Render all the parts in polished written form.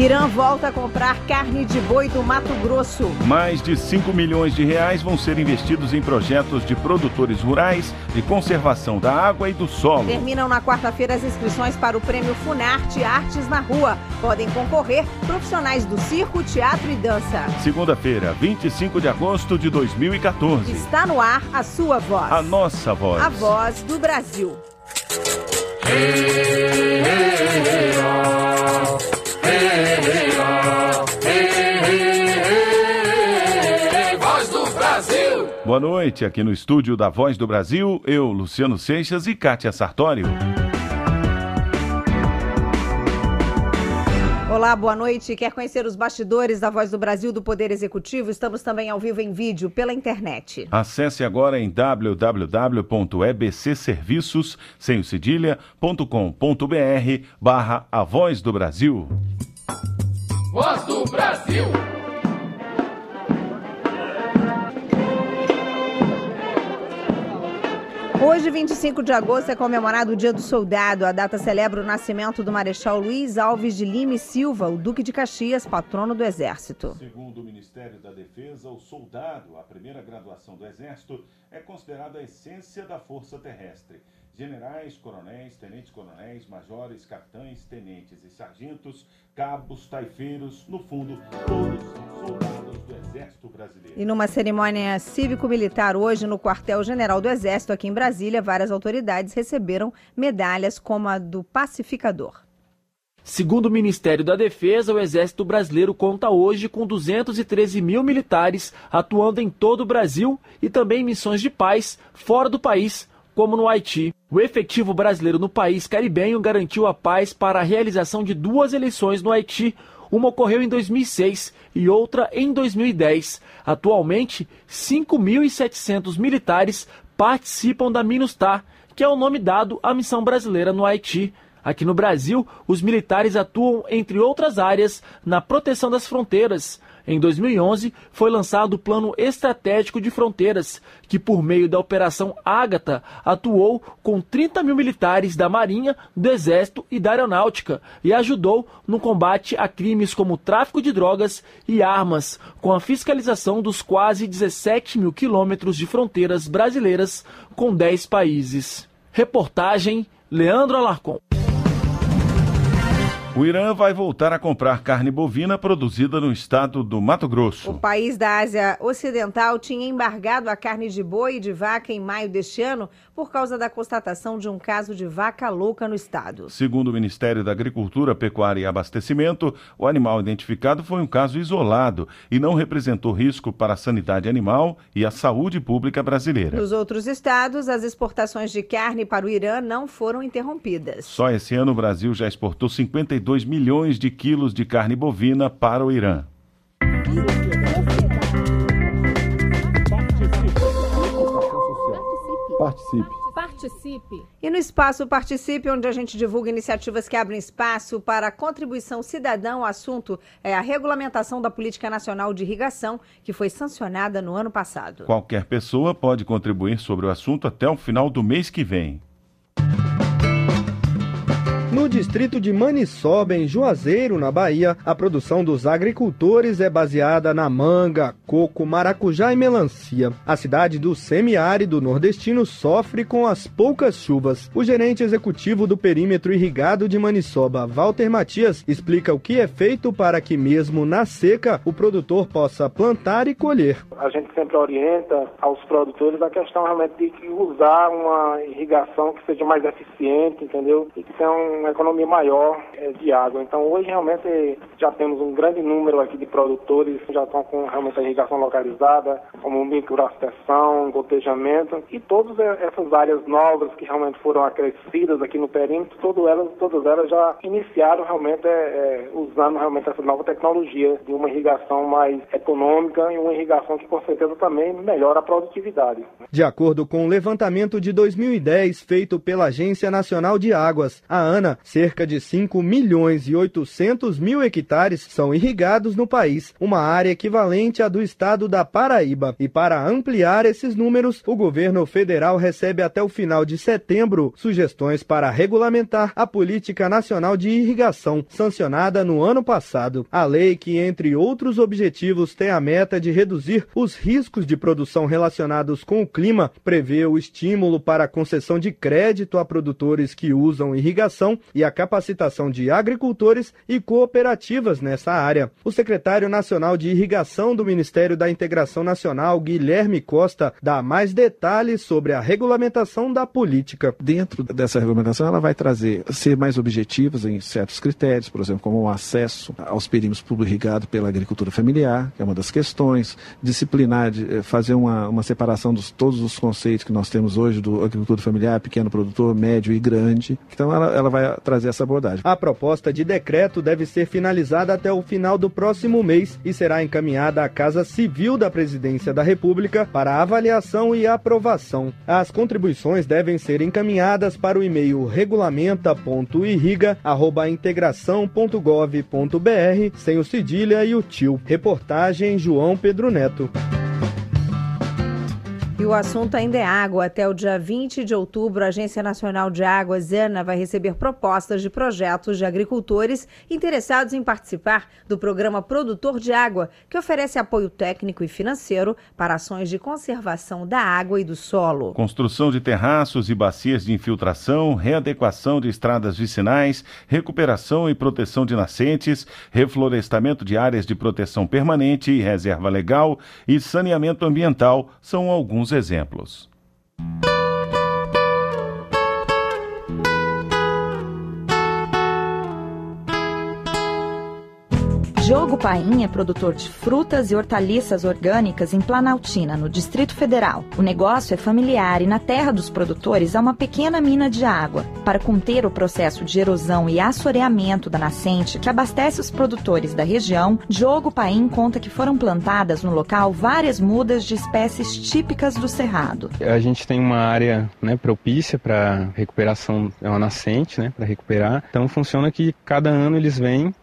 Irã volta a comprar carne de boi do Mato Grosso. Mais de 5 milhões de reais vão ser investidos em projetos de produtores rurais, de conservação da água e do solo. Terminam na quarta-feira as inscrições para o Prêmio Funarte Artes na Rua. Podem concorrer profissionais do circo, teatro e dança. Segunda-feira, 25 de agosto de 2014. Está no ar a sua voz. A nossa voz. A voz do Brasil. Voz do Brasil. Boa noite, aqui no estúdio da Voz do Brasil, eu, Luciano Seixas e Kátia Sartório. Olá, boa noite. Quer conhecer os bastidores da Voz do Brasil do Poder Executivo? Estamos também ao vivo em vídeo pela internet. Acesse agora em www.ebcserviços, sem o cedilha.com.br/A Voz do Brasil. Voz do Brasil. Hoje, 25 de agosto, é comemorado o Dia do Soldado. A data celebra o nascimento do Marechal Luiz Alves de Lima e Silva, o Duque de Caxias, patrono do Exército. Segundo o Ministério da Defesa, o soldado, a primeira graduação do Exército, é considerado a essência da Força Terrestre. Generais, coronéis, tenentes-coronéis, majores, capitães, tenentes e sargentos, cabos, taifeiros, no fundo, todos são soldados do Exército Brasileiro. E numa cerimônia cívico-militar hoje no Quartel-General do Exército, aqui em Brasília, várias autoridades receberam medalhas como a do Pacificador. Segundo o Ministério da Defesa, o Exército Brasileiro conta hoje com 213 mil militares atuando em todo o Brasil e também em missões de paz fora do país, como no Haiti. O efetivo brasileiro no país caribenho garantiu a paz para a realização de 2 eleições no Haiti. Uma ocorreu em 2006 e outra em 2010. Atualmente, 5.700 militares participam da MINUSTAH, que é o nome dado à missão brasileira no Haiti. Aqui no Brasil, os militares atuam, entre outras áreas, na proteção das fronteiras. Em 2011, foi lançado o Plano Estratégico de Fronteiras, que por meio da Operação Ágata atuou com 30 mil militares da Marinha, do Exército e da Aeronáutica e ajudou no combate a crimes como tráfico de drogas e armas, com a fiscalização dos quase 17 mil quilômetros de fronteiras brasileiras com 10 países. Reportagem Leandro Alarcon. O Irã vai voltar a comprar carne bovina produzida no estado do Mato Grosso. O país da Ásia Ocidental tinha embargado a carne de boi e de vaca em maio deste ano por causa da constatação de um caso de vaca louca no estado. Segundo o Ministério da Agricultura, Pecuária e Abastecimento, o animal identificado foi um caso isolado e não representou risco para a sanidade animal e a saúde pública brasileira. Nos outros estados, as exportações de carne para o Irã não foram interrompidas. Só esse ano o Brasil já exportou 52 milhões de quilos de carne bovina para o Irã. Participe. E no Espaço Participe, onde a gente divulga iniciativas que abrem espaço para a contribuição cidadã, o assunto é a regulamentação da Política Nacional de Irrigação, que foi sancionada no ano passado. Qualquer pessoa pode contribuir sobre o assunto até o final do mês que vem. No distrito de Maniçoba, em Juazeiro, na Bahia, a produção dos agricultores é baseada na manga, coco, maracujá e melancia. A cidade do semiárido nordestino sofre com as poucas chuvas. O gerente executivo do perímetro irrigado de Maniçoba, Walter Matias, explica o que é feito para que mesmo na seca o produtor possa plantar e colher. A gente sempre orienta aos produtores a questão realmente de usar uma irrigação que seja mais eficiente, entendeu? E que tenha uma economia maior de água. Então hoje realmente já temos um grande número aqui de produtores que já estão com realmente a irrigação localizada, como microaspersão, gotejamento, e todas essas áreas novas que realmente foram acrescidas aqui no perímetro, todas elas já iniciaram realmente usando realmente essa nova tecnologia de uma irrigação mais econômica e uma irrigação que com certeza também melhora a produtividade. De acordo com o levantamento de 2010 feito pela Agência Nacional de Águas, a ANA, semana, cerca de 5.800.000 hectares são irrigados no país, uma área equivalente à do estado da Paraíba. E para ampliar esses números, o governo federal recebe até o final de setembro sugestões para regulamentar a Política Nacional de Irrigação, sancionada no ano passado. A lei, que entre outros objetivos tem a meta de reduzir os riscos de produção relacionados com o clima, prevê o estímulo para a concessão de crédito a produtores que usam irrigação e a capacitação de agricultores e cooperativas nessa área. O secretário nacional de Irrigação do Ministério da Integração Nacional, Guilherme Costa, dá mais detalhes sobre a regulamentação da política. Dentro dessa regulamentação, ela vai ser mais objetivas em certos critérios, por exemplo, como o acesso aos perímetros público irrigados pela agricultura familiar, que é uma das questões, disciplinar, fazer uma separação de todos os conceitos que nós temos hoje do agricultura familiar, pequeno produtor, médio e grande. Então ela vai trazer essa abordagem. A proposta de decreto deve ser finalizada até o final do próximo mês e será encaminhada à Casa Civil da Presidência da República para avaliação e aprovação. As contribuições devem ser encaminhadas para o e-mail regulamenta.irriga@integração.gov.br, sem o cedilha e o tio. Reportagem João Pedro Neto. E o assunto ainda é água. Até o dia 20 de outubro, a Agência Nacional de Águas, ANA, vai receber propostas de projetos de agricultores interessados em participar do programa Produtor de Água, que oferece apoio técnico e financeiro para ações de conservação da água e do solo. Construção de terraços e bacias de infiltração, readequação de estradas vicinais, recuperação e proteção de nascentes, reflorestamento de áreas de proteção permanente e reserva legal e saneamento ambiental são alguns exemplos. Diogo Paim é produtor de frutas e hortaliças orgânicas em Planaltina, no Distrito Federal. O negócio é familiar e na terra dos produtores há uma pequena mina de água. Para conter o processo de erosão e assoreamento da nascente que abastece os produtores da região, Diogo Paim conta que foram plantadas no local várias mudas de espécies típicas do Cerrado. A gente tem uma área, propícia para recuperação, é uma nascente, para recuperar. Então funciona que cada ano eles vêm,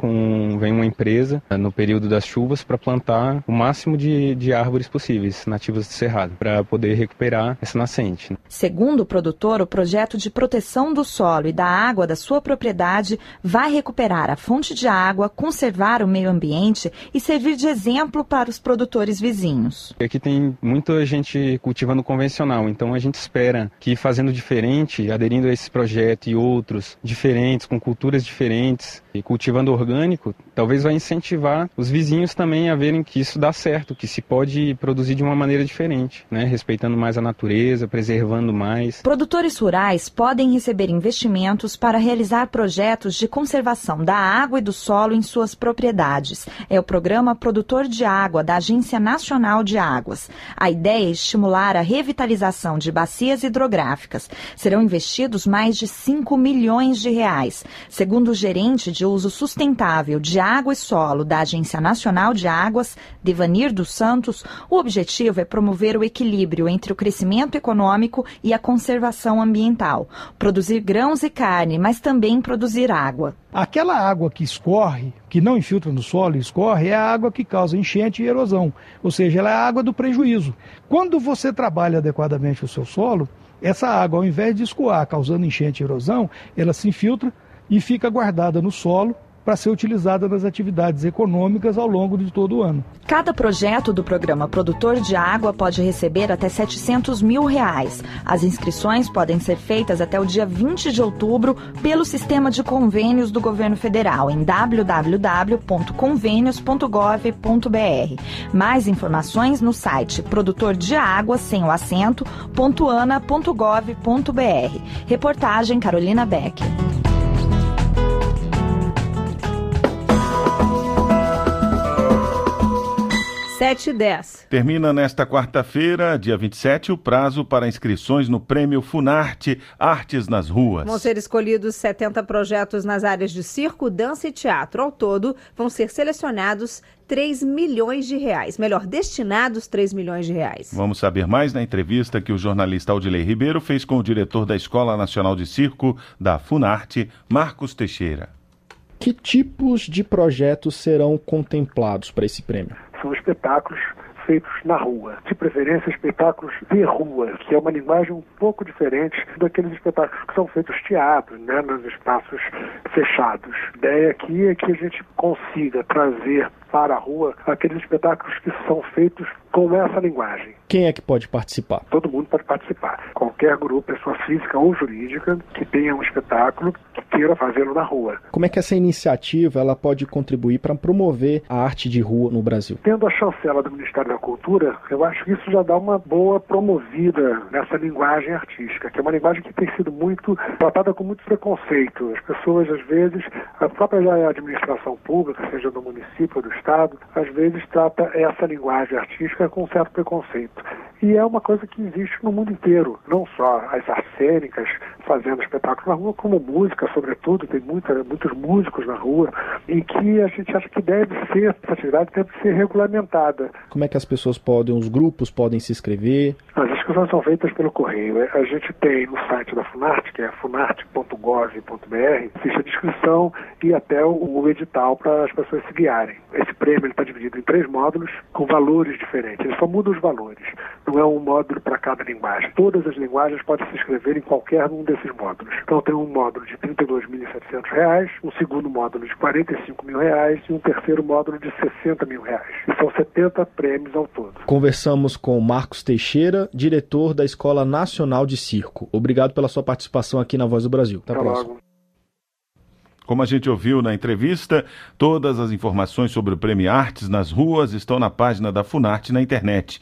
vem uma empresa no período das chuvas para plantar o máximo de árvores possíveis, nativas do Cerrado, para poder recuperar essa nascente. Segundo o produtor, o projeto de proteção do solo e da água da sua propriedade vai recuperar a fonte de água, conservar o meio ambiente e servir de exemplo para os produtores vizinhos. Aqui tem muita gente cultivando convencional, então a gente espera que fazendo diferente, aderindo a esse projeto e outros diferentes, com culturas diferentes e cultivando orgânico, talvez vai incentivar os vizinhos também a verem que isso dá certo, que se pode produzir de uma maneira diferente, respeitando mais a natureza, preservando mais. Produtores rurais podem receber investimentos para realizar projetos de conservação da água e do solo em suas propriedades. É o programa Produtor de Água da Agência Nacional de Águas. A ideia é estimular a revitalização de bacias hidrográficas. Serão investidos mais de 5 milhões de reais. Segundo o gerente de uso sustentável de água e solo da Agência Nacional de Águas, Devanir dos Santos, o objetivo é promover o equilíbrio entre o crescimento econômico e a conservação ambiental. Produzir grãos e carne, mas também produzir água. Aquela água que escorre, que não infiltra no solo e escorre, é a água que causa enchente e erosão. Ou seja, ela é a água do prejuízo. Quando você trabalha adequadamente o seu solo, essa água, ao invés de escoar causando enchente e erosão, ela se infiltra e fica guardada no solo para ser utilizada nas atividades econômicas ao longo de todo o ano. Cada projeto do programa Produtor de Água pode receber até R$700 mil. As inscrições podem ser feitas até o dia 20 de outubro pelo sistema de convênios do governo federal em www.convenios.gov.br. Mais informações no site produtordeagua, sem o acento, .ana.gov.br. Reportagem Carolina Becker. 7 7h10. Termina nesta quarta-feira, dia 27, o prazo para inscrições no Prêmio Funarte Artes nas Ruas. Vão ser escolhidos 70 projetos nas áreas de circo, dança e teatro. Ao todo, vão ser selecionados 3 milhões de reais. Melhor, destinados 3 milhões de reais. Vamos saber mais na entrevista que o jornalista Aldilei Ribeiro fez com o diretor da Escola Nacional de Circo da Funarte, Marcos Teixeira. Que tipos de projetos serão contemplados para esse prêmio? São espetáculos feitos na rua, de preferência espetáculos de rua, que é uma linguagem um pouco diferente daqueles espetáculos que são feitos teatro, né, nos espaços fechados. A ideia aqui é que a gente consiga trazer para a rua aqueles espetáculos que são feitos com essa linguagem. Quem é que pode participar? Todo mundo pode participar. Qualquer grupo, pessoa física ou jurídica, que tenha um espetáculo que queira fazê-lo na rua. Como é que essa iniciativa ela pode contribuir para promover a arte de rua no Brasil? Tendo a chancela do Ministério da Cultura, eu acho que isso já dá uma boa promovida nessa linguagem artística, que é uma linguagem que tem sido muito tratada com muito preconceito. As pessoas, às vezes, a própria administração pública, seja do município ou do Estado, às vezes trata essa linguagem artística com um certo preconceito. E é uma coisa que existe no mundo inteiro, não só as artes cênicas fazendo espetáculo na rua, como música, sobretudo, tem muitos músicos na rua, e que a gente acha que essa atividade deve ser regulamentada. Como é que as pessoas os grupos podem se inscrever? As inscrições são feitas pelo correio. A gente tem no site da Funarte, que é funarte.gov.br, ficha de inscrição e até o edital para as pessoas se guiarem. Esse prêmio está dividido em 3 módulos com valores diferentes. Ele só muda os valores. Não é um módulo para cada linguagem. Todas as linguagens podem se inscrever em qualquer um desses módulos. Então tem um módulo de R$ 32.700, um segundo módulo de R$ 45.000 e um terceiro módulo de R$ 60.000. E são 70 prêmios ao todo. Conversamos com Marcos Teixeira, diretor da Escola Nacional de Circo. Obrigado pela sua participação aqui na Voz do Brasil. Até a próxima. Como a gente ouviu na entrevista, todas as informações sobre o Prêmio Artes nas Ruas estão na página da Funarte na internet,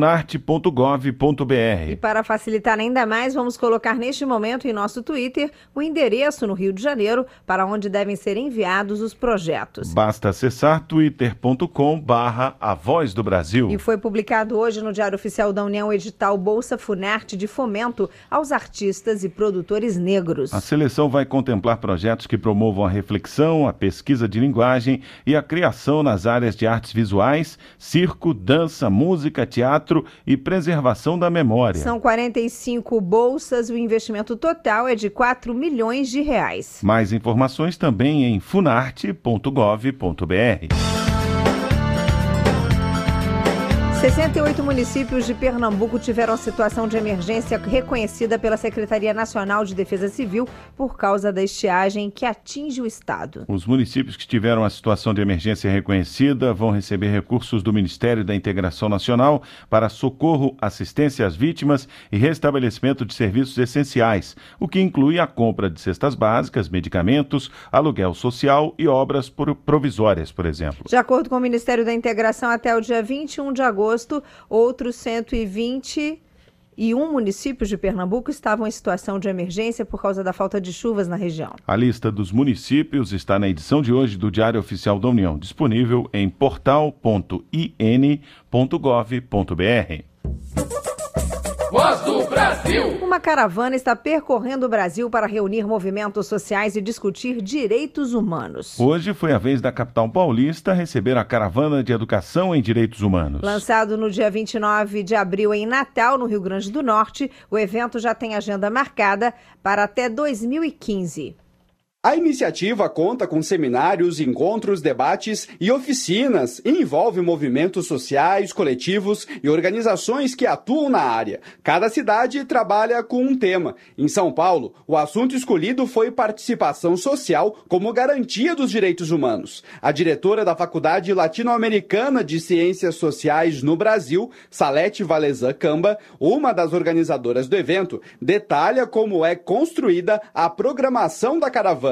funarte.gov.br. E para facilitar ainda mais, vamos colocar neste momento em nosso Twitter o endereço no Rio de Janeiro para onde devem ser enviados os projetos. Basta acessar twitter.com/A Voz do Brasil. E foi publicado hoje no Diário Oficial da União o edital Bolsa Funarte de fomento aos artistas e produtores negros. A seleção vai contemplar projetos que promovam a reflexão, a pesquisa de linguagem e a criação nas áreas de artes visuais, circo, dança, música, teatro e preservação da memória. São 45 bolsas, o investimento total é de R$ 4 milhões de reais. Mais informações também em funarte.gov.br. 68 municípios de Pernambuco tiveram situação de emergência reconhecida pela Secretaria Nacional de Defesa Civil por causa da estiagem que atinge o estado. Os municípios que tiveram a situação de emergência reconhecida vão receber recursos do Ministério da Integração Nacional para socorro, assistência às vítimas e restabelecimento de serviços essenciais, o que inclui a compra de cestas básicas, medicamentos, aluguel social e obras provisórias, por exemplo. De acordo com o Ministério da Integração, até o dia 21 de agosto, outros 121 municípios de Pernambuco estavam em situação de emergência por causa da falta de chuvas na região. A lista dos municípios está na edição de hoje do Diário Oficial da União, disponível em portal.in.gov.br. Voz do Brasil! Uma caravana está percorrendo o Brasil para reunir movimentos sociais e discutir direitos humanos. Hoje foi a vez da capital paulista receber a Caravana de Educação em Direitos Humanos. Lançado no dia 29 de abril em Natal, no Rio Grande do Norte, o evento já tem agenda marcada para até 2015. A iniciativa conta com seminários, encontros, debates e oficinas e envolve movimentos sociais, coletivos e organizações que atuam na área. Cada cidade trabalha com um tema. Em São Paulo, o assunto escolhido foi participação social como garantia dos direitos humanos. A diretora da Faculdade Latino-Americana de Ciências Sociais no Brasil, Salete Valezan Camba, uma das organizadoras do evento, detalha como é construída a programação da caravana.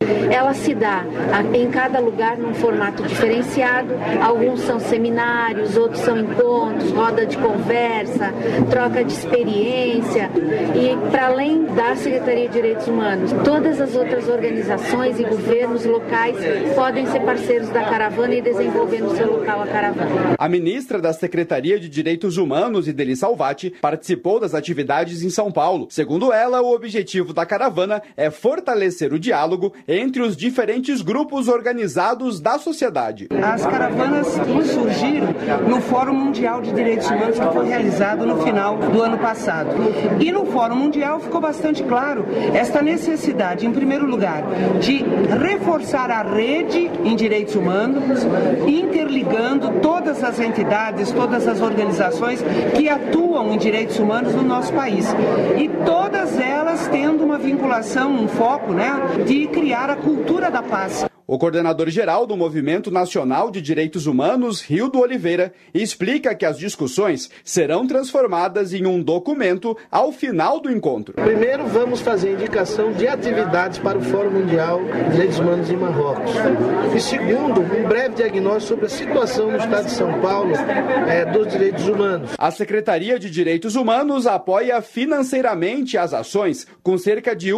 Ela se dá em cada lugar num formato diferenciado. Alguns são seminários, outros são encontros, roda de conversa, troca de experiência. E para além da Secretaria de Direitos Humanos, todas as outras organizações e governos locais podem ser parceiros da caravana e desenvolver no seu local a caravana. A ministra da Secretaria de Direitos Humanos, Ideli Salvati, participou das atividades em São Paulo. Segundo ela, o objetivo da caravana é fortalecer o diálogo entre os diferentes grupos organizados da sociedade. As caravanas surgiram no Fórum Mundial de Direitos Humanos que foi realizado no final do ano passado. E no Fórum Mundial ficou bastante claro esta necessidade, em primeiro lugar, de reforçar a rede em direitos humanos, interligando todas as entidades, todas as organizações que atuam em direitos humanos no nosso país. E todas elas tendo uma vinculação, um foco, de criar a cultura da paz. O coordenador-geral do Movimento Nacional de Direitos Humanos, Rildo Oliveira, explica que as discussões serão transformadas em um documento ao final do encontro. Primeiro, vamos fazer indicação de atividades para o Fórum Mundial de Direitos Humanos em Marrocos. E segundo, um breve diagnóstico sobre a situação no estado de São Paulo dos direitos humanos. A Secretaria de Direitos Humanos apoia financeiramente as ações com cerca de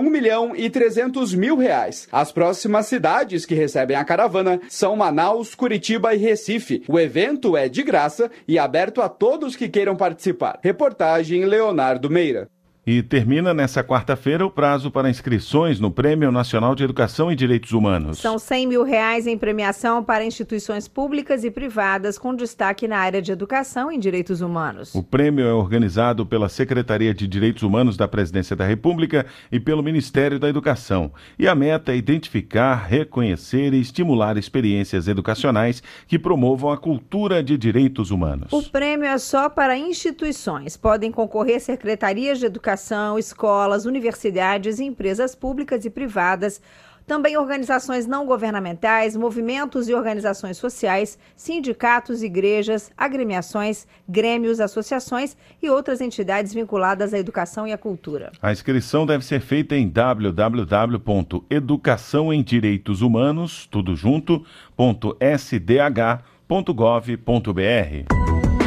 R$1.300.000. As próximas cidades que recebem a caravana são Manaus, Curitiba e Recife. O evento é de graça e aberto a todos que queiram participar. Reportagem Leonardo Meira. E termina nessa quarta-feira o prazo para inscrições no Prêmio Nacional de Educação e Direitos Humanos. São R$100 mil em premiação para instituições públicas e privadas com destaque na área de educação e direitos humanos. O prêmio é organizado pela Secretaria de Direitos Humanos da Presidência da República e pelo Ministério da Educação. E a meta é identificar, reconhecer e estimular experiências educacionais que promovam a cultura de direitos humanos. O prêmio é só para instituições. Podem concorrer secretarias de educação, escolas, universidades, empresas públicas e privadas, também organizações não governamentais, movimentos e organizações sociais, sindicatos, igrejas, agremiações, grêmios, associações e outras entidades vinculadas à educação e à cultura. A inscrição deve ser feita em www.educaçãoemdireitoshumanos, tudo junto, .sdh.gov.br.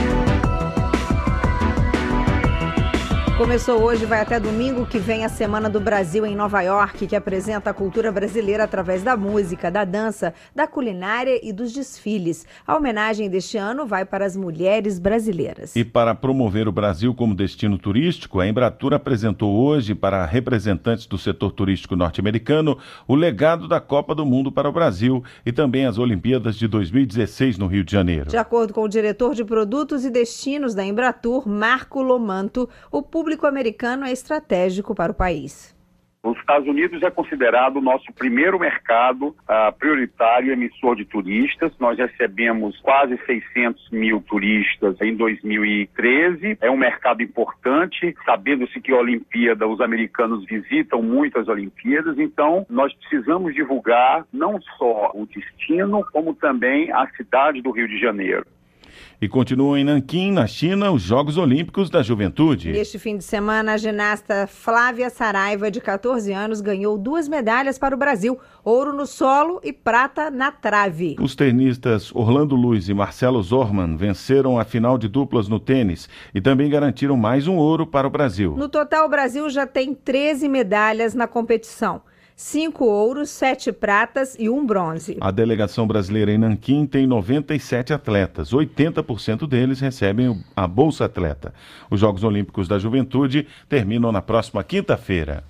Começou hoje, vai até domingo que vem a Semana do Brasil em Nova York, que apresenta a cultura brasileira através da música, da dança, da culinária e dos desfiles. A homenagem deste ano vai para as mulheres brasileiras. E para promover o Brasil como destino turístico, a Embratur apresentou hoje para representantes do setor turístico norte-americano o legado da Copa do Mundo para o Brasil e também as Olimpíadas de 2016 no Rio de Janeiro. De acordo com o diretor de produtos e destinos da Embratur, Marco Lomanto, o público americano é estratégico para o país. Os Estados Unidos é considerado o nosso primeiro mercado prioritário emissor de turistas. Nós recebemos quase 600 mil turistas em 2013. É um mercado importante, sabendo-se que a Olimpíada, os americanos visitam muito as Olimpíadas. Então, nós precisamos divulgar não só o destino, como também a cidade do Rio de Janeiro. E continuam em Nanquim, na China, os Jogos Olímpicos da Juventude. Neste fim de semana, a ginasta Flávia Saraiva, de 14 anos, ganhou 2 medalhas para o Brasil, ouro no solo e prata na trave. Os tenistas Orlando Luiz e Marcelo Zorman venceram a final de duplas no tênis e também garantiram mais um ouro para o Brasil. No total, o Brasil já tem 13 medalhas na competição. 5 ouros, 7 pratas e 1 bronze. A delegação brasileira em Nanquim tem 97 atletas. 80% deles recebem a Bolsa Atleta. Os Jogos Olímpicos da Juventude terminam na próxima quinta-feira.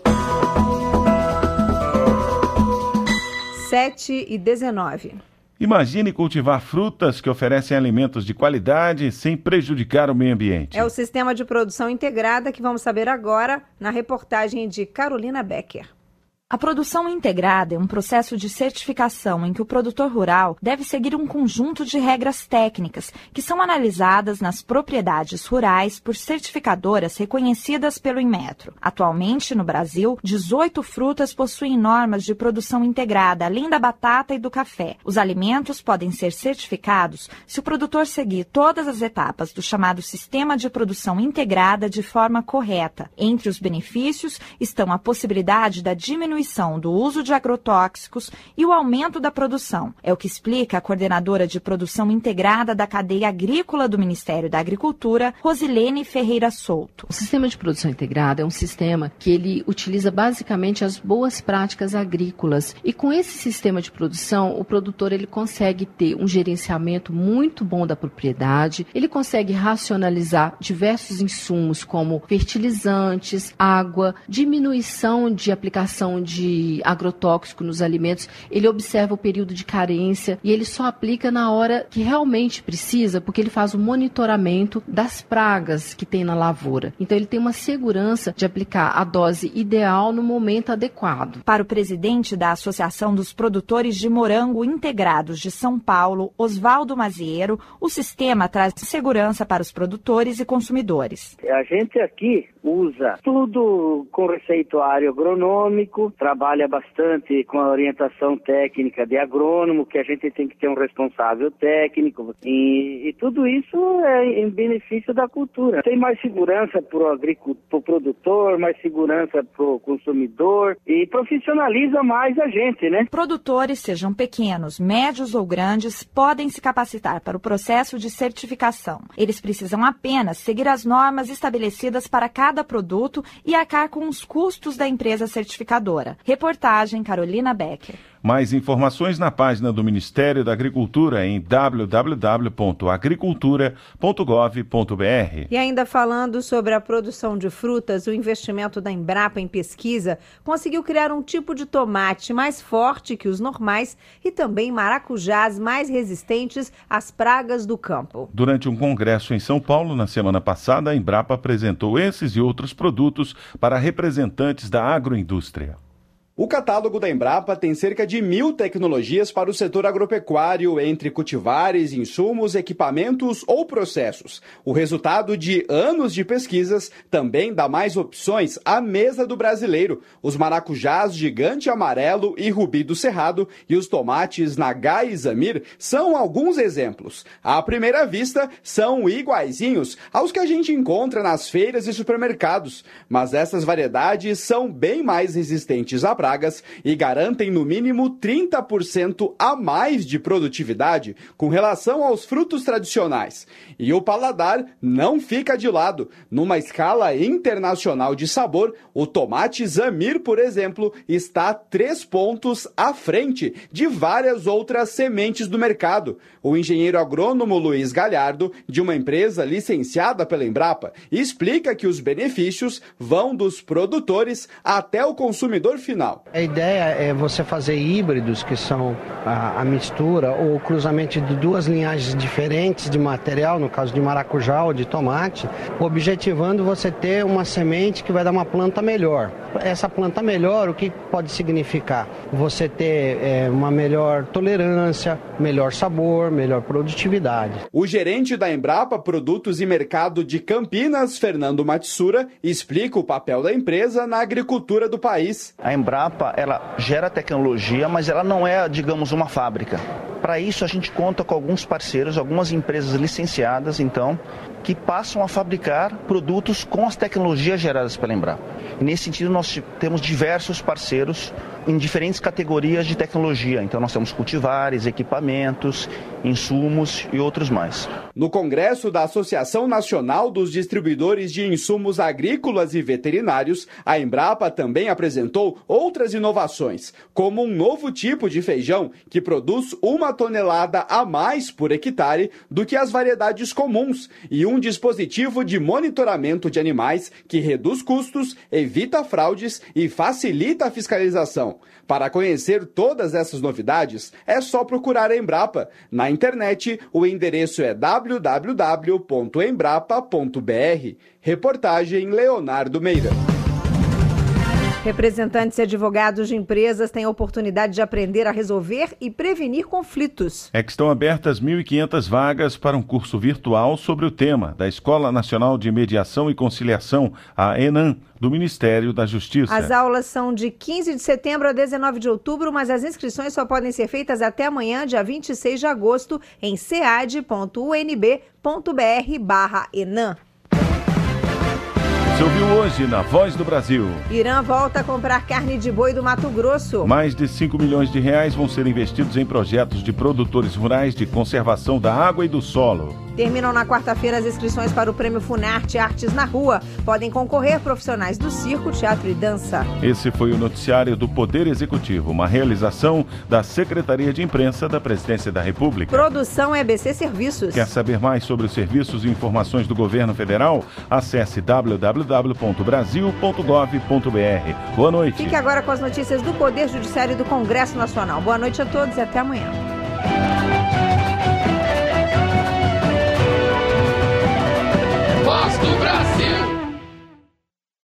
7h19. Imagine cultivar frutas que oferecem alimentos de qualidade sem prejudicar o meio ambiente. É o sistema de produção integrada que vamos saber agora na reportagem de Carolina Becker. A produção integrada é um processo de certificação em que o produtor rural deve seguir um conjunto de regras técnicas que são analisadas nas propriedades rurais por certificadoras reconhecidas pelo Inmetro. Atualmente, no Brasil, 18 frutas possuem normas de produção integrada, além da batata e do café. Os alimentos podem ser certificados se o produtor seguir todas as etapas do chamado sistema de produção integrada de forma correta. Entre os benefícios estão a possibilidade da diminuição diminuição do uso de agrotóxicos e o aumento da produção. É o que explica a coordenadora de produção integrada da cadeia agrícola do Ministério da Agricultura, Rosilene Ferreira Souto. O sistema de produção integrada é um sistema que ele utiliza basicamente as boas práticas agrícolas. E com esse sistema de produção, o produtor ele consegue ter um gerenciamento muito bom da propriedade, ele consegue racionalizar diversos insumos como fertilizantes, água, diminuição de aplicação de agrotóxico nos alimentos, ele observa o período de carência e ele só aplica na hora que realmente precisa, porque ele faz o monitoramento das pragas que tem na lavoura. Então ele tem uma segurança de aplicar a dose ideal no momento adequado. Para o presidente da Associação dos Produtores de Morango Integrados de São Paulo, Oswaldo Maziero, o sistema traz segurança para os produtores e consumidores. A gente aqui usa tudo com receituário agronômico, trabalha bastante com a orientação técnica de agrônomo, que a gente tem que ter um responsável técnico, e tudo isso é em benefício da cultura. Tem mais segurança para o produtor, mais segurança para o consumidor e profissionaliza mais a gente, né? Produtores, sejam pequenos, médios ou grandes, podem se capacitar para o processo de certificação. Eles precisam apenas seguir as normas estabelecidas para cada produto e arcar com os custos da empresa certificadora. Reportagem Carolina Becker. Mais informações na página do Ministério da Agricultura em www.agricultura.gov.br. E ainda falando sobre a produção de frutas, o investimento da Embrapa em pesquisa conseguiu criar um tipo de tomate mais forte que os normais e também maracujás mais resistentes às pragas do campo. Durante um congresso em São Paulo, na semana passada, a Embrapa apresentou esses e outros produtos para representantes da agroindústria. O catálogo da Embrapa tem cerca de 1.000 tecnologias para o setor agropecuário, entre cultivares, insumos, equipamentos ou processos. O resultado de anos de pesquisas também dá mais opções à mesa do brasileiro. Os maracujás Gigante Amarelo e Rubi do Cerrado e os tomates Nagai e Zamir são alguns exemplos. À primeira vista, são iguaizinhos aos que a gente encontra nas feiras e supermercados, mas essas variedades são bem mais resistentes à pragas e garantem no mínimo 30% a mais de produtividade com relação aos frutos tradicionais. E o paladar não fica de lado. Numa escala internacional de sabor, o tomate Zamir, por exemplo, está 3 pontos à frente de várias outras sementes do mercado. O engenheiro agrônomo Luiz Galhardo, de uma empresa licenciada pela Embrapa, explica que os benefícios vão dos produtores até o consumidor final. A ideia é você fazer híbridos, que são a mistura ou o cruzamento de duas linhagens diferentes de material, no caso de maracujá ou de tomate, objetivando você ter uma semente que vai dar uma planta melhor. Essa planta melhor, o que pode significar? Você ter uma melhor tolerância, melhor sabor, melhor produtividade. O gerente da Embrapa Produtos e Mercado de Campinas, Fernando Matsura, explica o papel da empresa na agricultura do país. A Embrapa, ela gera tecnologia, mas ela não é, digamos, uma fábrica. Para isso, a gente conta com alguns parceiros, algumas empresas licenciadas, então, que passam a fabricar produtos com as tecnologias geradas pela Embrapa. E nesse sentido, nós temos diversos parceiros em diferentes categorias de tecnologia. Então, nós temos cultivares, equipamentos, insumos e outros mais. No Congresso da Associação Nacional dos Distribuidores de Insumos Agrícolas e Veterinários, a Embrapa também apresentou outras inovações, como um novo tipo de feijão que produz 1 tonelada a mais por hectare do que as variedades comuns e um dispositivo de monitoramento de animais que reduz custos, evita fraudes e facilita a fiscalização. Para conhecer todas essas novidades, é só procurar a Embrapa. Na internet, o endereço é www.embrapa.br. Reportagem Leonardo Meira. Representantes e advogados de empresas têm a oportunidade de aprender a resolver e prevenir conflitos. É que estão abertas 1.500 vagas para um curso virtual sobre o tema da Escola Nacional de Mediação e Conciliação, a ENAM, do Ministério da Justiça. As aulas são de 15 de setembro a 19 de outubro, mas as inscrições só podem ser feitas até amanhã, dia 26 de agosto, em cead.unb.br/ENAM. Você ouviu hoje na Voz do Brasil. Irã volta a comprar carne de boi do Mato Grosso. Mais de 5 milhões de reais vão ser investidos em projetos de produtores rurais de conservação da água e do solo. Terminam na quarta-feira as inscrições para o Prêmio Funarte Artes na Rua. Podem concorrer profissionais do circo, teatro e dança. Esse foi o noticiário do Poder Executivo, uma realização da Secretaria de Imprensa da Presidência da República. Produção EBC Serviços. Quer saber mais sobre os serviços e informações do governo federal? Acesse www.brasil.gov.br. Boa noite. Fique agora com as notícias do Poder Judiciário e do Congresso Nacional. Boa noite a todos e até amanhã.